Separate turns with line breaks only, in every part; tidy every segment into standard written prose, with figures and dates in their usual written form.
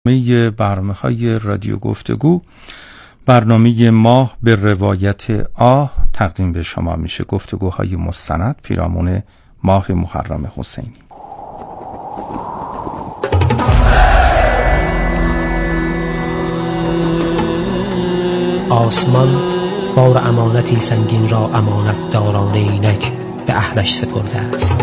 برنامه‌های رادیو گفتگو، برنامه ماه به روایت آه تقدیم به شما میشه. گفتگوهای مستند پیرامون ماه محرم حسینی.
آسمان بار امانتی سنگین را امانت داران اینک به اهلش سپرده است.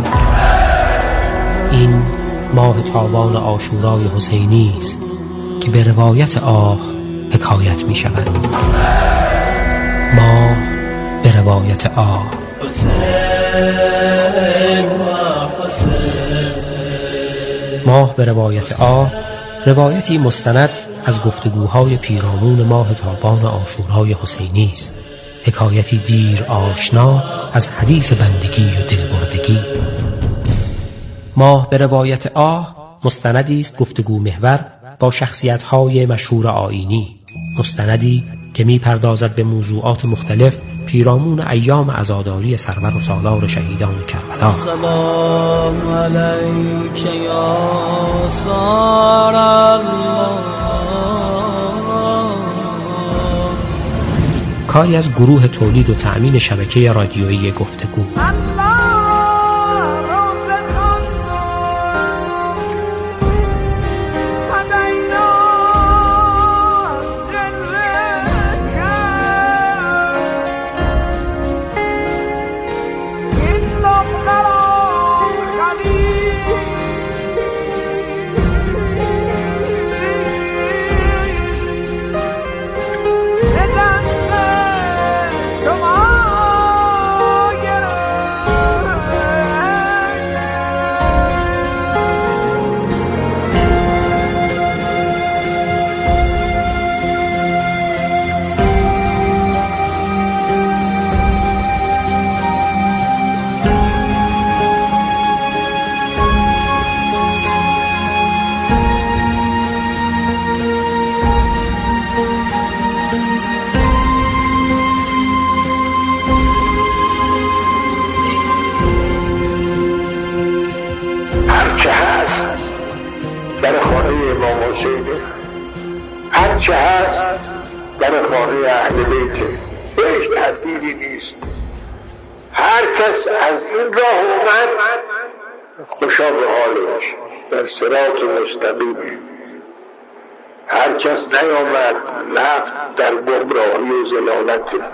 این ماه تابان عاشورای حسینی است که به روایت آه حکایت می شود. ماه به روایت آه. ماه به روایت آه روایتی مستند از گفتگوهای پیرامون ماه تابان عاشورای حسینی است. حکایتی دیر آشنا از حدیث بندگی و دلبردگی. ماه به روایت آه مستندی است گفتگو محور با شخصیت‌های مشهور آیینی. مستندی که می‌پردازد به موضوعات مختلف پیرامون ایام عزاداری سرور و سالار شهیدان کربلا.
سلام علیک یا سار الله.
کاری از گروه تولید و تأمین شبکه رادیویی گفتگو.
هرچه هست در خانه اهل بیته، هیچ تردیدی نیست. هر کس از این راه اومد خوشا به حالش، در صراط مستقیمه. هر کس نیامد رفت در گمراهی و ضلالت.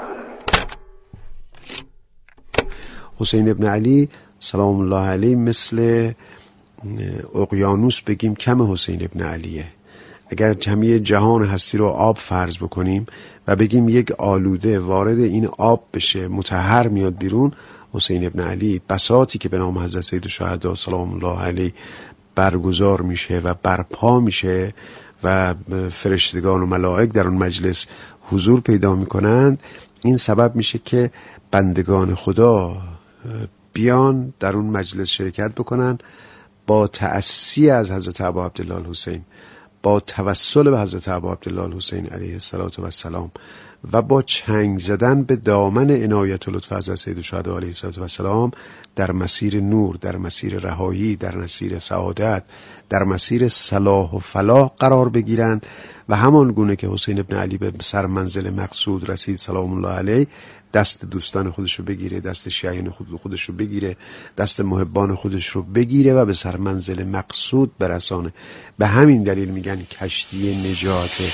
حسین ابن علی سلام الله علیه مثل اقیانوس بگیم کم حسین ابن علیه. اگر جمعی جهان هستی رو آب فرض بکنیم و بگیم یک آلوده وارد این آب بشه مطهر میاد بیرون، حسین ابن علی بساطی که به نام حضرت سید الشهدا سلام الله علیه برگزار میشه و برپا میشه و فرشتگان و ملائک در اون مجلس حضور پیدا میکنند، این سبب میشه که بندگان خدا بیان در اون مجلس شرکت بکنن با تأسی از حضرت ابا عبدالله الحسین، با توسل به حضرت ابا عبدالله الحسین علیه السلام و با چنگ زدن به دامن عنایت و لطف حضرت سید الشهدا علیه السلام در مسیر نور، در مسیر رهایی، در مسیر سعادت، در مسیر صلاح و فلاح قرار بگیرند و همان گونه که حسین ابن علی به سر منزل مقصود رسید سلام الله علیه، دست دوستان خودش رو بگیره، دست شیعیان خودش رو بگیره، دست محبان خودش رو بگیره و به سر منزل مقصود برسانه. به همین دلیل میگن کشتی نجاته.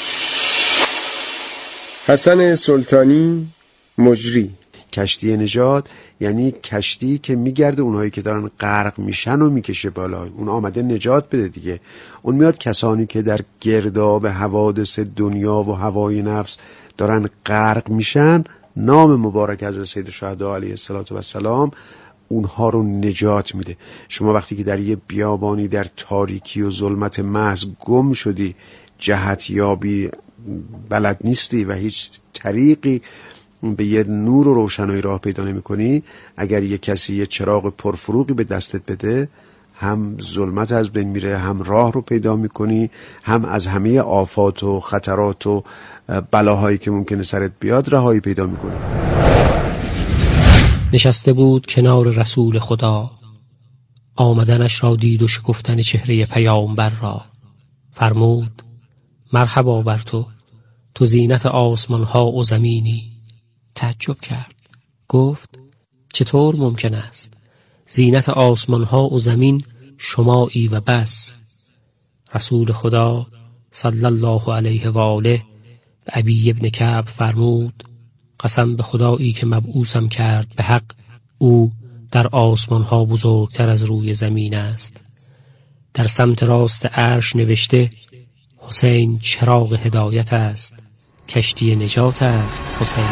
حسن سلطانی مجری.
کشتی نجات یعنی کشتی که میگرده اونهایی که دارن غرق میشن و میکشه بالا. اون آمده نجات بده دیگه. اون میاد کسانی که در گرداب حوادث دنیا و هوای نفس دارن غرق میشن، نام مبارک حضرت سید الشهدا علیه السلام اونها رو نجات میده. شما وقتی که در یه بیابانی در تاریکی و ظلمت محض گم شدی، جهت یابی بلد نیستی و هیچ طریقی به یه نور و روشنایی راه پیدا نمی کنی، اگر یه کسی یه چراغ پرفروغی به دستت بده، هم ظلمت از بین میره، هم راه رو پیدا میکنی، هم از همه آفات و خطرات و بلاهایی که ممکنه سرت بیاد رهایی پیدا میکنی.
نشسته بود کنار رسول خدا، آمدنش را دید و شکفتن چهره پیامبر را. فرمود مرحبا بر تو زینت آسمان ها و زمینی. تعجب کرد، گفت چطور ممکن است؟ زینت آسمان ها و زمین شمایی و بس. رسول خدا صلی الله علیه و آله به ابی ابن کعب فرمود قسم به خدایی که مبعوثم کرد به حق، او در آسمان ها بزرگتر از روی زمین است. در سمت راست عرش نوشته حسین چراغ هدایت است، کشتی نجات است حسین.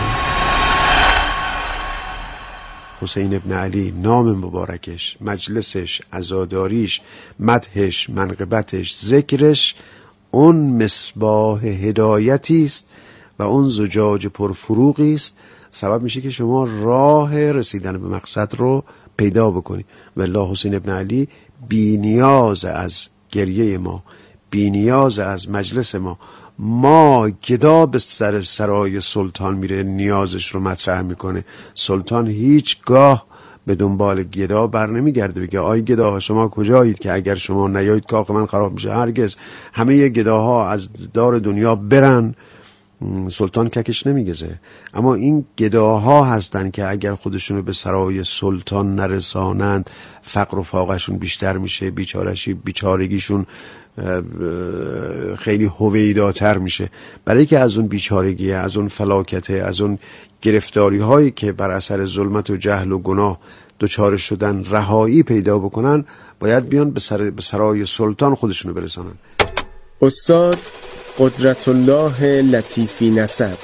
حسین ابن علی، نام مبارکش، مجلسش، عزاداریش، مدحش، منقبتش، ذکرش، اون مصباح هدایتی است و اون زجاج پرفروغی است، سبب میشه که شما راه رسیدن به مقصد رو پیدا بکنی. والله حسین ابن علی بی نیاز از گریه ما، بی نیاز از مجلس ما گدا به سرای سلطان میره نیازش رو مطرح میکنه. سلطان هیچگاه به دنبال گدا بر نمیگرده بگه آی گداها شما کجایید که اگر شما نیایید کاخ من خراب میشه. هرگز. همه گداها از دار دنیا برن، سلطان ککش نمیگزه. اما این گداها هستن که اگر خودشونو به سرای سلطان نرسانند فقر و فاقشون بیشتر میشه، بیچارگیشون خیلی هویداتر میشه. برای که از اون بیچارگی، از اون فلاکته، از اون گرفتاری هایی که بر اثر ظلمت و جهل و گناه دچار شدن رهایی پیدا بکنن، باید بیان به سرای سلطان خودشونو برسانن.
استاد قدرت الله لطیفی نسب.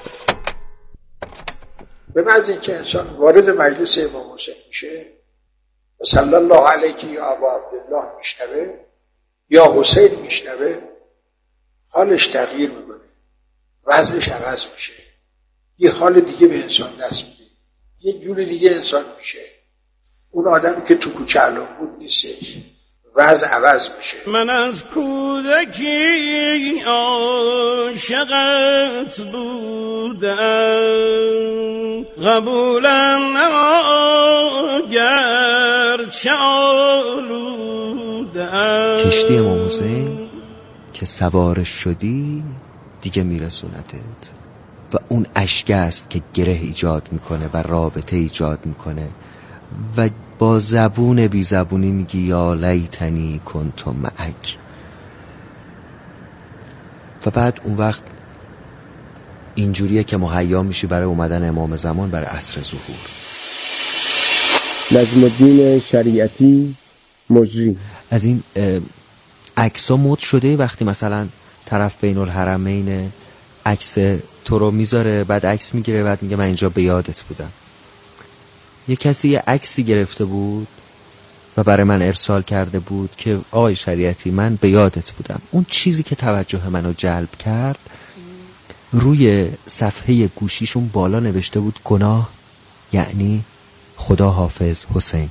به محض اینکه انسان وارد مجلس امام حسین میشه، صلی الله علیه یا ابا عبدالله میشنوه یا حسین میشنوه، حالش تغییر میکنه، وضعش عوض میشه، یه حال دیگه به انسان دست میده، یه جور دیگه انسان میشه. اون آدمی که تو کوچه علم بود نیستش، وضع عوض میشه.
من از کودکی عاشقت بودم، قبولم نماگر چه آلودم.
کشتی امام حسین که سوارش شدی دیگه میرسونتت و اون اشک است که گره ایجاد میکنه و رابطه ایجاد میکنه و با زبون بی زبونی میگی یا لیتنی کنت معک. و بعد اون وقت اینجوریه که مهیا میشی برای اومدن امام زمان، برای عصر ظهور.
نجم الدین شریعتی، مجری.
از این عکس‌ها مد شده وقتی مثلا طرف بین الحرمین عکس تو رو میذاره، بعد عکس میگیره، بعد میگه من اینجا به یادت بودم. یه کسی یه عکسی گرفته بود و برای من ارسال کرده بود که آقای شریعتی من به یادت بودم. اون چیزی که توجه منو جلب کرد، روی صفحه گوشیشون بالا نوشته بود گناه یعنی خدا حافظ حسین.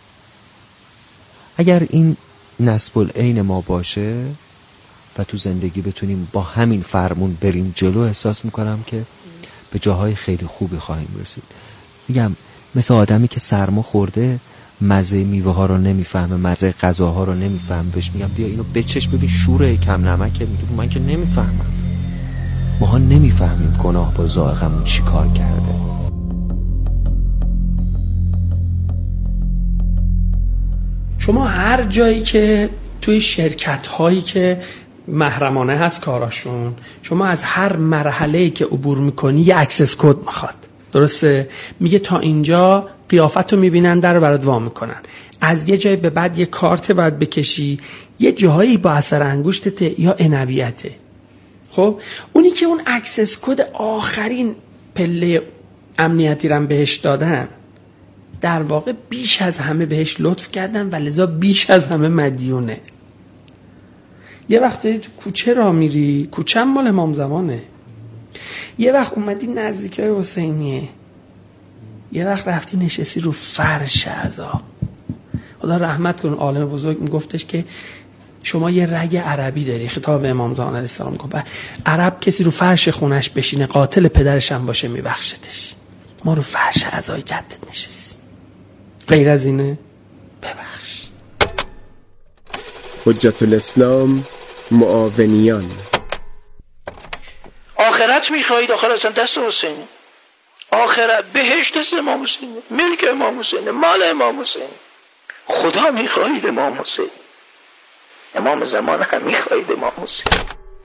اگر این نسب العین ما باشه و تو زندگی بتونیم با همین فرمون بریم جلو، احساس میکنم که به جاهای خیلی خوبی خواهیم رسید. میگم مثل آدمی که سرما خورده مزه میوه ها رو نمیفهمه، مزه غذاها رو نمیفهمه، بهش میگم بیا اینو بچش ببین شوره کم نمکه، میگه من که نمیفهمم. ماها نمیفهمیم گناه با ذائقمون چی کار کرده.
شما هر جایی که توی شرکت هایی که محرمانه هست کاراشون، شما از هر مرحله‌ای که عبور میکنی یه اکسس کد میخواد، درسته؟ میگه تا اینجا قیافتو میبینن، در رو برات وا میکنن، از یه جای به بعد یه کارت باید بکشی، یه جایی با اثر انگشتته یا عنبیته. خب اونی که اون اکسس کد آخرین پله امنیتی رو بهش دادن، در واقع بیش از همه بهش لطف کردن و لذا بیش از همه مدیونه. یه وقت تو کوچه را میری، کوچه مال امام زمانه، یه وقت اومدی نزدیک حسینیه، یه وقت رفتی نشستی رو فرش عزا. خدا رحمت کن عالم بزرگ میگفتش که شما یه رگ عربی داری، خطاب به امام زمان علیه السلام گفت عرب کسی رو فرش خونش بشینه قاتل پدرش هم باشه میبخشتش. ما رو فرش عزای جدت نشستیم، غیر از اینه ببخش.
حجت الاسلام، معاونیان.
آخرت میخواهید، آخر اصلا دست حسین، آخرت بهشت دست امام حسین، ملک امام حسین، مال امام حسین. خدا میخواهید امام حسین، امام زمان هم میخواهید امام حسین.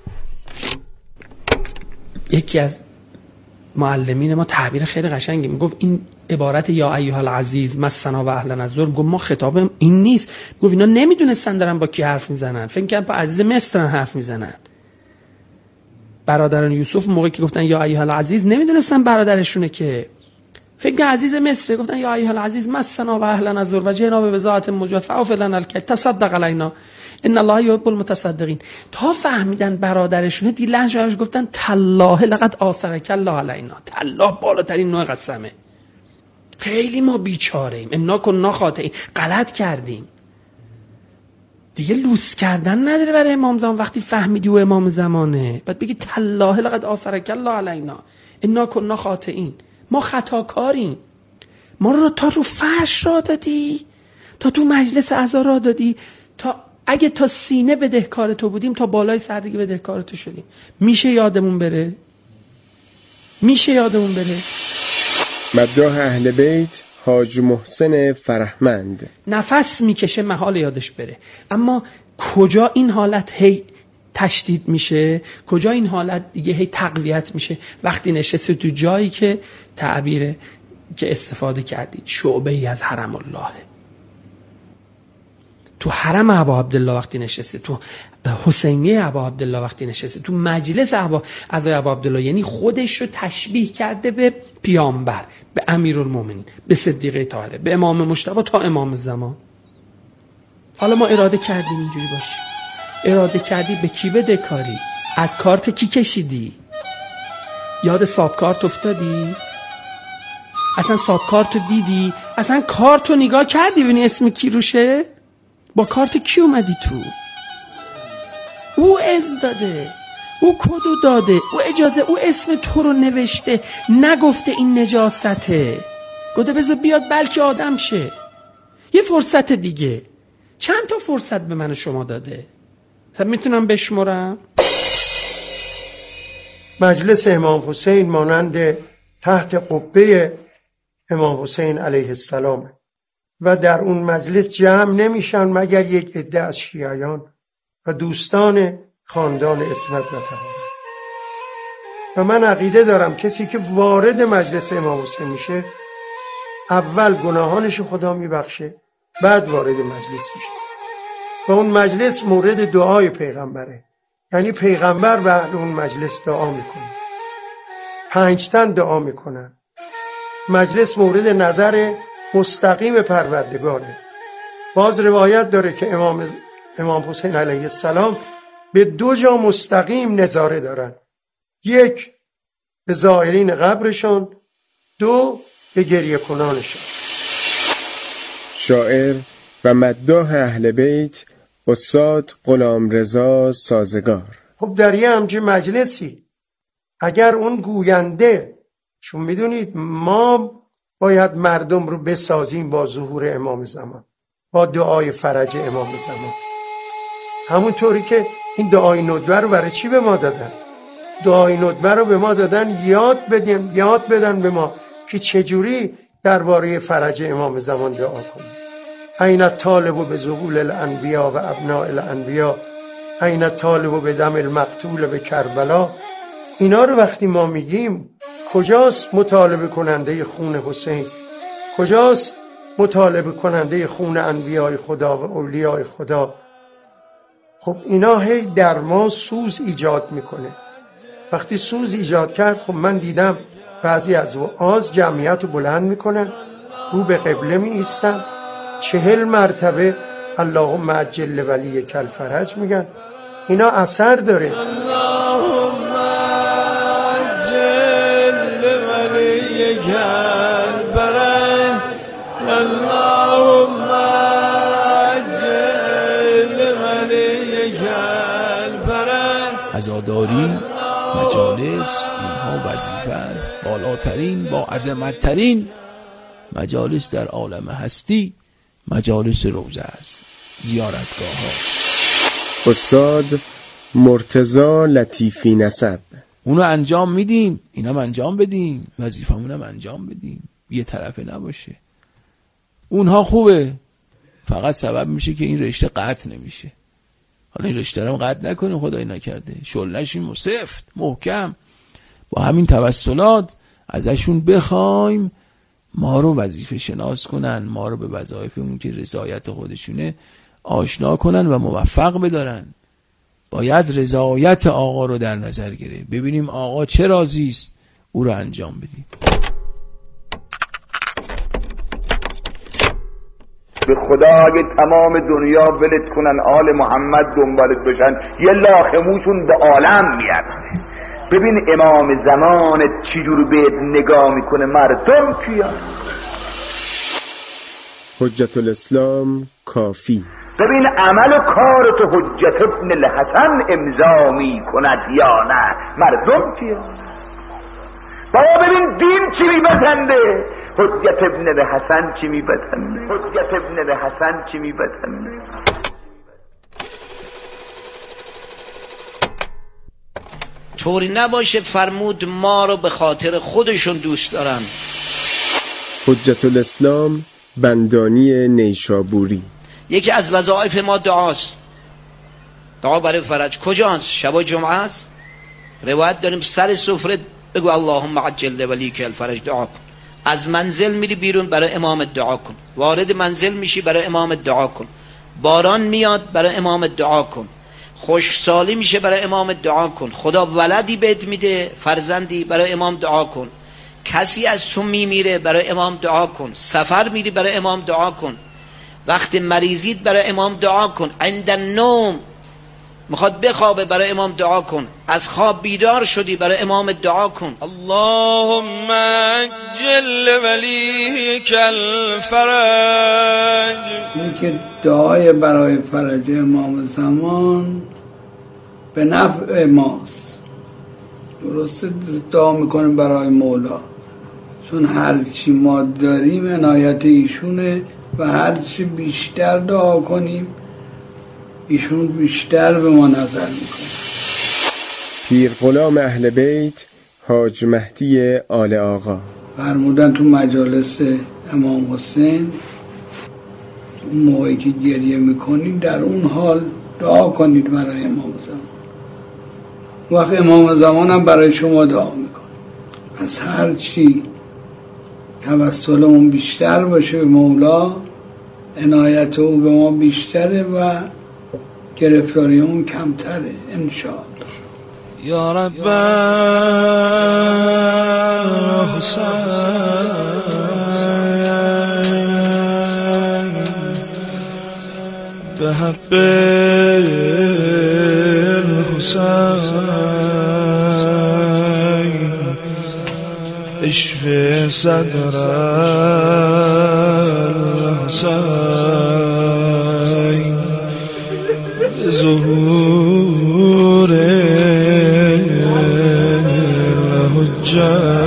یکی از معلمین ما تعبیر خیلی قشنگی میگفت این عبارت یا ایها العزیز مسنا و اهلنا الضر، گفت ما خطاب این نیست. گفت اینا نمیدونستن دارن با کی حرف میزنن، فکر کردن با عزیز مصر حرف میزنن. برادران یوسف موقعی که گفتن یا ایها العزیز نمیدونستن برادرشونه، که فکر کنم عزیز مصر، گفتن یا ایها العزیز مسنا و اهلنا الضر و جئنا ببضاعة مزجاة فاعف لنا الکیل تصدق علینا ان الله یحب المتصدقین. تا فهمیدن برادرشونه دی لهجه‌اش گفتن تالله لقد آثرک الله علینا. تالله بالاترین نوع قسمه. خیلی ما بیچاره ایم، انا کنا خاطئین، غلط کردیم. دیگه لوس کردن نداره برای امام زمان. وقتی فهمیدی او امام زمانه بعد بگی تالله لقد آثرک الله علینا انا کنا خاطئین. ما خطاکاریم. ما رو تا رو فرش را دادی، تا تو مجلس اعضا را دادی، تا اگه تا سینه بدهکار تو بودیم تا بالای سر دیگه بدهکار تو شدیم. میشه یادمون بره؟ میشه یادمون بره؟
مداح اهل بیت حاج محسن فرهمند.
نفس میکشه محال یادش بره، اما کجا این حالت هی تشدید میشه، کجا این حالت دیگه هی تقویت میشه؟ وقتی نشسته تو جایی که تعبیر که استفاده کردید شعبه ای از حرم الله، تو حرم ابا عبدالله وقتی نشسته، تو حسینیه ابا عبدالله وقتی نشسته، تو مجلس اعضای ابا عبدالله، یعنی خودش رو تشبیه کرده به پیامبر، به امیرالمومنین، به صدیقه طاهره، به امام مجتبی تا امام زمان. حالا ما اراده کردیم اینجوری باشیم. اراده کردی به کی بده کاری؟ از کارت کی کشیدی؟ یاد ساب کارت افتادی؟ اصلا ساب کارتو دیدی؟ اصلا کارتو نگاه کردی ببینی اسم کی روشه؟ با کارت کی اومدی تو؟ او اذن داده، او کدو داده، او اجازه، او اسم تو رو نوشته، نگفته این نجاسته، گفته بذار بیاد بلکه آدم شه. یه فرصت دیگه. چند تا فرصت به من و شما داده؟ مثلا میتونم بشمرم؟
مجلس امام حسین مانند تحت قبه امام حسین علیه السلام و در اون مجلس جمع نمیشن مگر یک عده از شیعیان و دوستان خاندان عصمت و طهارت. و من عقیده دارم کسی که وارد مجلس امام حسین میشه اول گناهانش خدا میبخشه، بعد وارد مجلس میشه. و اون مجلس مورد دعای پیغمبره، یعنی پیغمبر و اهل اون مجلس دعا میکنه، 5 تن دعا میکنن. مجلس مورد نظر مستقیم پروردگاره. باز روایت داره که امام حسین علیه السلام به 2 جا مستقیم نظاره دارن، 1 به زائرین قبرشون، 2 به گریه کنانشون.
شاعر و مداح اهل بیت استاد غلامرضا سازگار.
خب در یه همچین مجلسی اگر اون گوینده، چون میدونید ما باید مردم رو بسازیم با ظهور امام زمان، با دعای فرج امام زمان، همونطوری که این دعای ندبه رو برای چی به ما دادن؟ دعای ندبه رو به ما دادن یاد بدن به ما که چجوری درباره فرج امام زمان دعا کنیم. این الطالب به ظهور الانبیا و ابناء الانبیا، این الطالب به دم المقتول به کربلا. اینا رو وقتی ما میگیم کجاست مطالبه کننده خون حسین؟ کجاست مطالبه کننده خون انبیاء خدا و اولیاء خدا؟ خب اینا هی در ما سوز ایجاد میکنه. وقتی سوز ایجاد کرد، خب من دیدم بعضی از وعاظ جمعیت رو بلند میکنن، رو به قبله می ایستن، 40 مرتبه اللهم عجل ولی کل فرج میگن. اینا اثر داره.
اللهم عجل ولی کل فرج، اللهم عجل ولی کل فرج.
عزاداری مجالس اینها وظیفه است بالاترین با عظمتترین مجالس در عالم هستی مجالس روزه است، زیارتگاه ها.
استاد مرتضی لطیفی نسب.
اونو انجام میدیم، اینم انجام بدیم، وظیفمونم انجام بدیم، یه طرفه نباشه. اونها خوبه، فقط سبب میشه که این رشته قطع نمیشه. حالا این رشته رو قطع نکنیم، خدای نکرده، شلنشیم و سفت محکم با همین توسلات ازشون بخوایم ما رو وظیفه شناس کنن، ما رو به وظایفمون که رضایت خودشونه آشنا کنن و موفق بدارن. باید رضایت آقا رو در نظر گرفت، ببینیم آقا چه راضی است، او رو انجام بدیم.
به خدا اگه تمام دنیا ولت کنن آل محمد دنبالت بشن یه لاخموشون به عالم میاد. ببین امام زمانت چجور بهت نگاه میکنه، مردم کیا؟
حجت الاسلام کافی.
ببین عمل و کار تو حجت ابن الحسن امضا میکند یا نه، مردم کیا؟ باید ببین دین چی میبسنده، حجت ابن الحسن چی میبسنده، حجت ابن الحسن چی میبسنده.
طوری نباشه فرمود ما رو به خاطر خودشون دوست دارن.
حجت الاسلام بندانی نیشابوری. یکی
از وظایف ما دعاست. دعا برای فرج کجاست؟ شبای جمعه است. روایت داریم سر سفره بگو اللهم عجل ولیک الفرج دعا کن. از منزل میری بیرون برای امام دعا کن. وارد منزل میشی برای امام دعا کن. باران میاد برای امام دعا کن. خوشسالی میشه برای امام دعا کن. خدا ولدی بهت میده، فرزندی، برای امام دعا کن. کسی از تو میمیره برای امام دعا کن. سفر میری برای امام دعا کن. وقتی مریضید برای امام دعا کن. عند النوم میخواد بخوابه برای امام دعا کن. از خواب بیدار شدی برای امام دعا کن.
اللهم عجل ولیک الفرج.
اینه که دعای برای فرج امام زمان به نفع ماست. درسته دعا میکنیم برای مولا، چون هرچی ما داریم عنایت ایشونه و هرچی بیشتر دعا کنیم ایشون بیشتر به ما نظر میکنه.
پیر غلام اهل بیت حاج مهدی آل آقا
فرمودن تو مجالس امام حسین اون موقعی که گریه میکنید در اون حال دعا کنید برای امام زمان. وقت امام زمان هم برای شما دعا میکنه. پس هرچی توسلمون بیشتر باشه به مولا، عنایت او به ما بیشتره و گرفتاری اون کمتره انشاءالله.
یا رب الحسین به حق الحسین اشف صدر الحسین ظهور الحجة.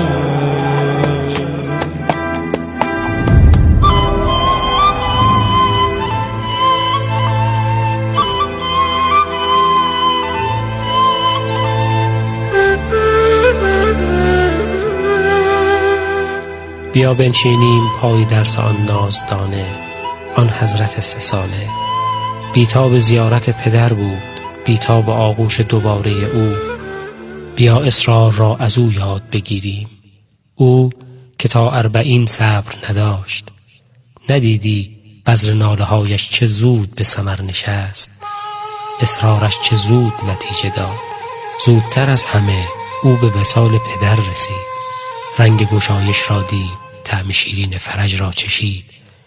بیا بنشینیم پای درس آن نازدانه، آن حضرت 3 ساله. بیتاب زیارت پدر بود، بیتاب آغوش دوباره او. بیا اصرار را از او یاد بگیریم، او که تا 40 صبر نداشت. ندیدی بذر ناله هایش چه زود به ثمر نشست، اصرارش چه زود نتیجه داد. زودتر از همه او به وصال پدر رسید، رنگ گشایش را دید، طعم شیرین فرج را چشید.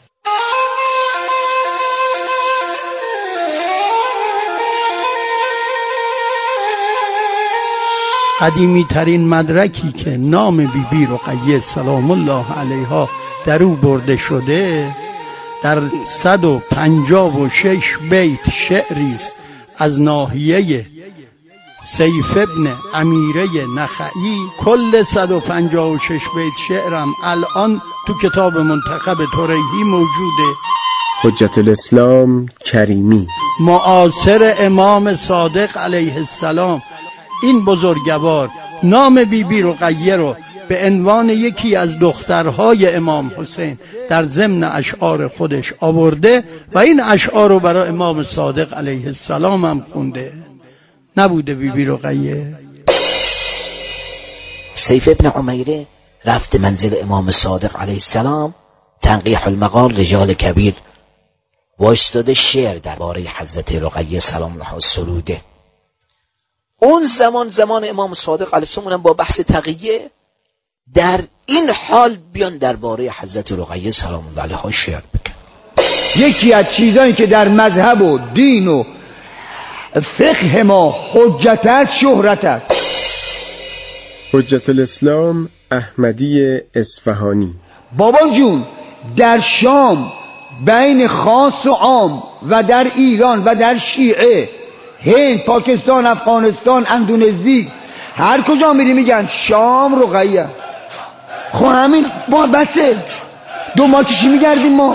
قدیمی ترین مدرکی که نام بیبی رقیه سلام الله علیها در او برده شده در 156 بیت شعری است از ناحیه سیف ابن امیره نخعی. کل 156 بیت شعرم الان تو کتاب منتخب طریحی موجوده.
حجت الاسلام کریمی
معاصر امام صادق علیه السلام. این بزرگوار
نام بیبی رقیه رو به عنوان یکی از دخترهای امام حسین در ضمن اشعار خودش آورده و این اشعار رو برای امام صادق علیه السلام هم خونده. نبوده بیبی رقیه؟
سیف ابن عمیره رفت منزل امام صادق علیه السلام، تنقیح المقال رجال کبیر وایستاده شعر درباره حضرت رقیه سلام الله سروده. اون زمان امام صادق علیه السلام با بحث تقیه در این حال بیان درباره حضرت رقیه سلام الله علیها شعر بکن.
یکی از چیزایی که در مذهب و دین و فقه ما حجت است شهرت است.
حجت الاسلام احمدی اصفهانی:
بابا جون، در شام بین خاص و عام و در ایران و در شیعه، هند، پاکستان، افغانستان، اندونزی، هر کجا میری میگن شام رقیه. خب همین با بسه دنبال چی میگردیم ما؟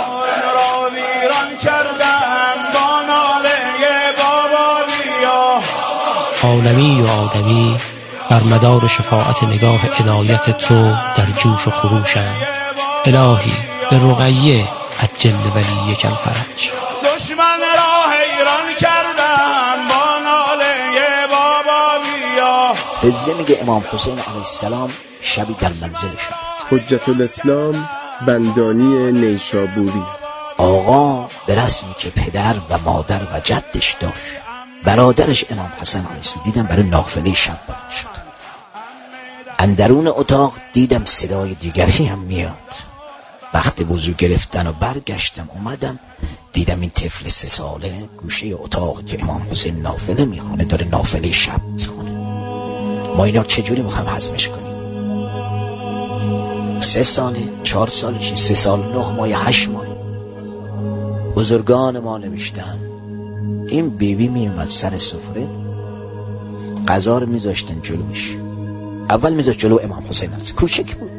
عالمی و آدمی بر مدار شفاعت نگاه عنایت تو در جوش و خروشند. الهی به رقیه عجل ولیک الفرج.
دشمن را حیران کردن با ناله بابا بیا.
فزه میگه امام حسین علیه السلام شبی در منزل شد.
حجت الاسلام بندانی نیشابوری:
آقا به رسمی که پدر و مادر و جدش داشت، برادرش امام حسن علیه السلام دیدم برای نافله شب بلند شد. اندرون اتاق دیدم صدای دیگری هم میاد. وقتی وضو گرفتن و برگشتم اومدم دیدم این طفل 3 ساله گوشه اتاق که امام حسین نافله میخونه داره نافله شب میخونه. ما اینا چجوری میخوایم هضمش کنیم؟ 3 ساله، 4 سالشه، 3 سال 9 ماه، 8 ماه. بزرگان ما نوشتن این بیبی میومد سر سفره، غذا رو میذاشتن جلوش. اول میذاشت جلو امام حسین علیه کوچک بود.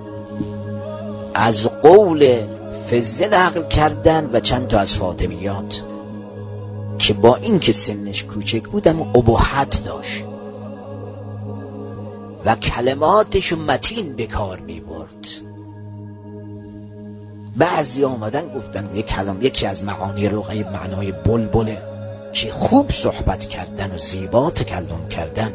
از قول فزه نقل کردن و چند تا از فاطمیات که با این که سنش کوچک بود اما ابهت داشت و کلماتشو متین به کار می برد. بعضی آمدن گفتن یک کلام، یکی از معانی رقیه معنای بلبله که خوب صحبت کردن و زیبا تکلم کردن،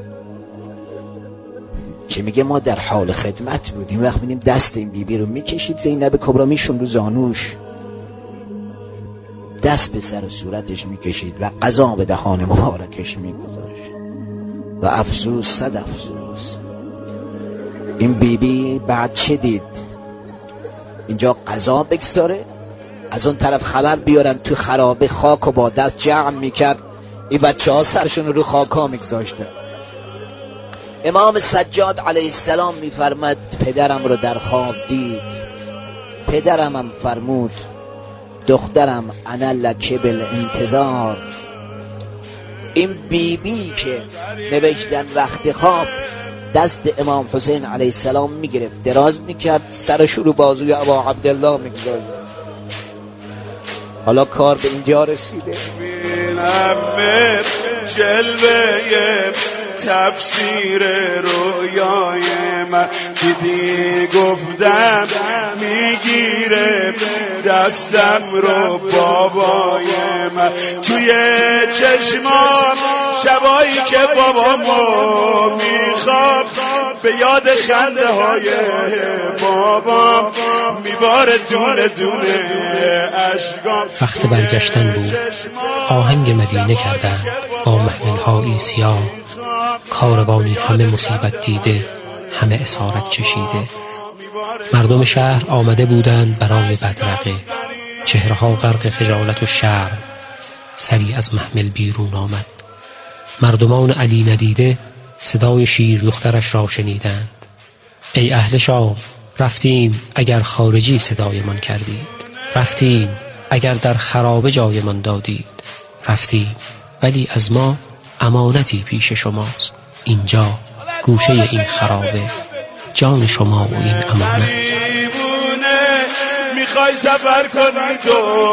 که میگه ما در حال خدمت بودیم، وقت میدیم دست این بیبی رو میکشید، زینب کبرا میشون رو زانوش، دست به سر و صورتش میکشید و غذا به دهان مبارکش میگذاشت. و افسوس، صد افسوس، این بیبی بعد چه دید؟ اینجا غذا بگذاره، از اون طرف خبر بیارن تو خرابه خاک و با دست جمع میکرد، این بچه ها سرشون رو خاک ها میگذاشتن. امام سجاد علیه السلام میفرمد پدرم رو در خواب دید، پدرم هم فرمود دخترم انا لک بالانتظار. این بیبی که نوشتن وقت خواب دست امام حسین علیه السلام میگرفت، دراز میکرد، سرش رو بازوی ابا عبدالله میگذاشت. حالا کار به اینجا رسیده.
بینم جلوه تفسیر رویای من، دیدی گفتم میگیره دستم رو بابای من، توی چشمام شبایی که بابامو میخوام، به یاد خنده های بابام میباره دونه دونه اشکام.
وقت برگشتن بود، آهنگ مدینه کردن با محمل‌هایی سیاه، کاروانی همه مصیبت دیده، همه اسارت چشیده. مردم شهر آمده بودند برای بدرقه، چهره‌ها غرق خجالت و شرم. سری از محمل بیرون آمد. مردمان علی ندیده صدای شیر دخترش را شنیدند. ای اهل شام، رفتیم اگر خارجی صدایمان کردید، رفتیم اگر در خرابه جایمان دادید، رفتیم ولی از ما امانتی پیش شماست. اینجا گوشه این خرابه، جان شما و این امانت.
میخوای سفر کنی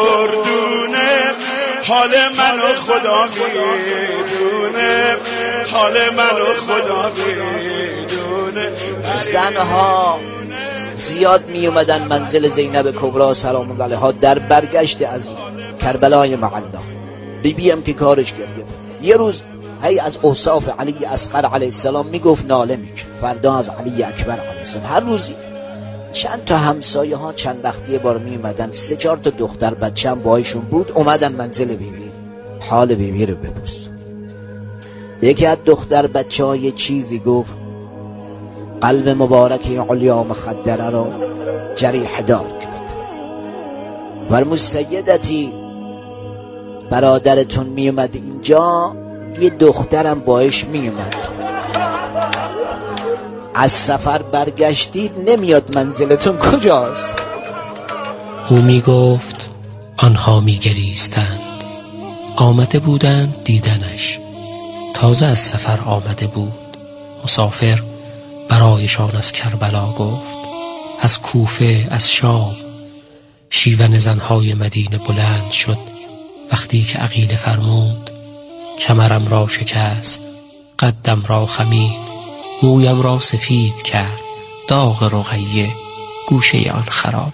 دردونه، حال منو خدا میدونه، حال منو خدا میدونه.
زنها زیاد می اومدن منزل زینب کبرا سلام الله علیها در برگشت از کربلای معلا. بیبی هم که کارش کرد یه روز هی از اوصاف علی اصغر علیه السلام میگفت ناله میکرد، فردا از علی اکبر علیه السلام. هر روزی چند تا همسایه ها چند وقتی بار می اومدن، 3-4 تا دختر بچه هم باهاشون بود، اومدن منزل بیبی حال بیبی رو بپرسن. یکی از دختر بچه ها یه چیزی گفت، قلب مبارک علیا مخدره رو جریح دار کرد. فرمود سیدتی برادرتون می اومد اینجا، یه دخترم باش می اومد، از سفر برگشتید نمیاد منزلتون کجاست؟
او می گفت آنها می گریستند، آمده بودند دیدنش، تازه از سفر آمده بود. مسافر برایشان از کربلا گفت، از کوفه، از شام. شیون زنهای مدینه بلند شد وقتی که عقیله فرمود، کمرم را شکست، قدم را خمید، مویم را سفید کرد، داغ رقیه گوشه آن خرابه.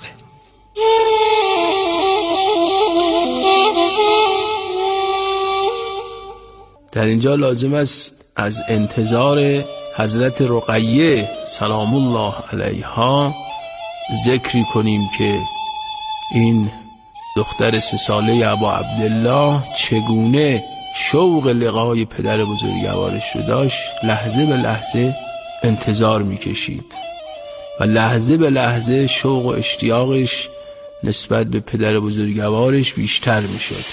در اینجا لازم است از انتظار حضرت رقیه سلام الله علیها ذکری کنیم که این دختر 3 ساله ابا عبدالله چگونه شوق لقای پدر بزرگوارش رو داشت، لحظه به لحظه انتظار میکشید و لحظه به لحظه شوق و اشتیاقش نسبت به پدر بزرگوارش بیشتر میشد.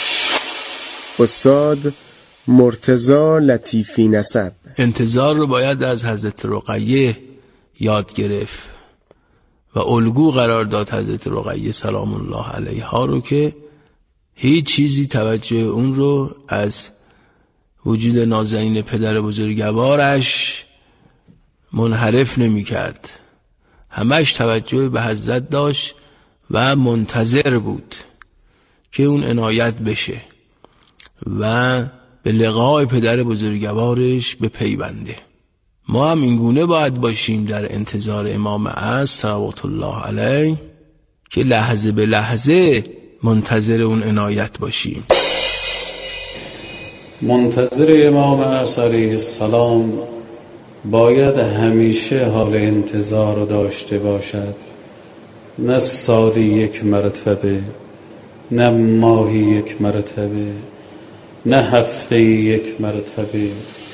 استاد مرتضی لطیفی نسب.
انتظار رو باید از حضرت رقیه یاد گرفت و الگو قرار داد حضرت رقیه سلام الله علیها رو که هیچ چیزی توجه اون رو از وجود نازنین پدر بزرگوارش منحرف نمی کرد. همش توجه به حضرت داشت و منتظر بود که اون عنایت بشه و به لقای پدر بزرگوارش بپیونده. ما هم اینگونه باید باشیم در انتظار امام عصر صلوات الله علیه که لحظه به لحظه منتظر اون عنایت باشیم.
منتظر امام عصر علیه السلام باید همیشه حال انتظار داشته باشد، نه سالی 1 مرتبه، نه ماهی 1 مرتبه، نه هفته 1 مرتبه.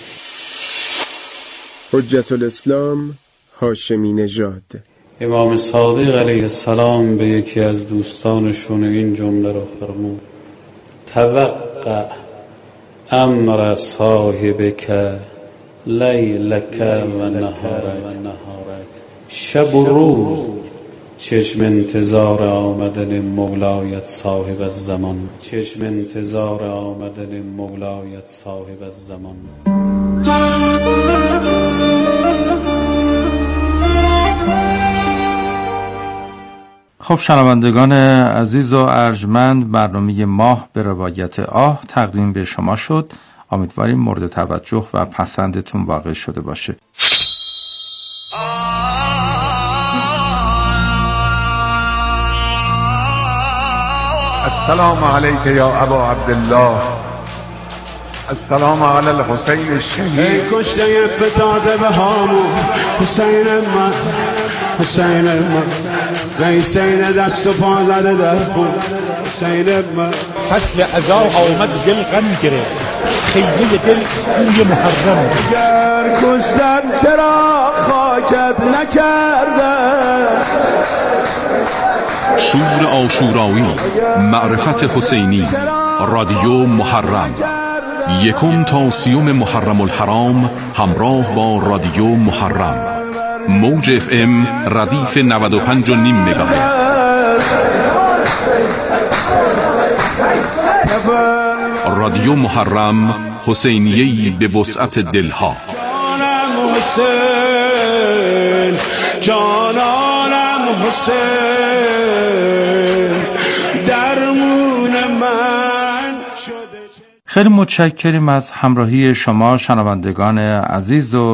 حجت الاسلام هاشمی نژاد.
امام صادق علیه السلام به یکی از دوستانشون این جمله را فرمود: توقع امر صاحبک لیلک و نهارک. شب و روز چشم انتظار آمدن مولایت صاحب الزمان، چشم انتظار آمدن مولایت صاحب الزمان.
خب شنوندگان عزیز و ارجمند، برنامه ماه به روایت آه تقدیم به شما شد. امیدواریم مورد توجه و پسندتون واقع شده باشه.
السلام علیک یا ابا عبدالله، السلام علی الحسین الشهید.
ای کشته فتاده به هامون، حسین من، حسین من، حسین دست و پا زده در خون، حسین من.
فصل عزا آمد دل غم گرفت، خیلی دل بوی محرم.
گر کشتم چرا خاکت نکردم.
شور عاشورایی، معرفت حسینی، رادیو محرم، 1 تا 30 محرم الحرام همراه با رادیو محرم. موج FM ردیف 95.5 مگاهرتز. رادیو محرم، حسینیه‌ای به وسعت دلها.
جانم حسین، جانانم حسین، درمون من شده.
خیلی متشکریم از همراهی شما شنوندگان عزیز و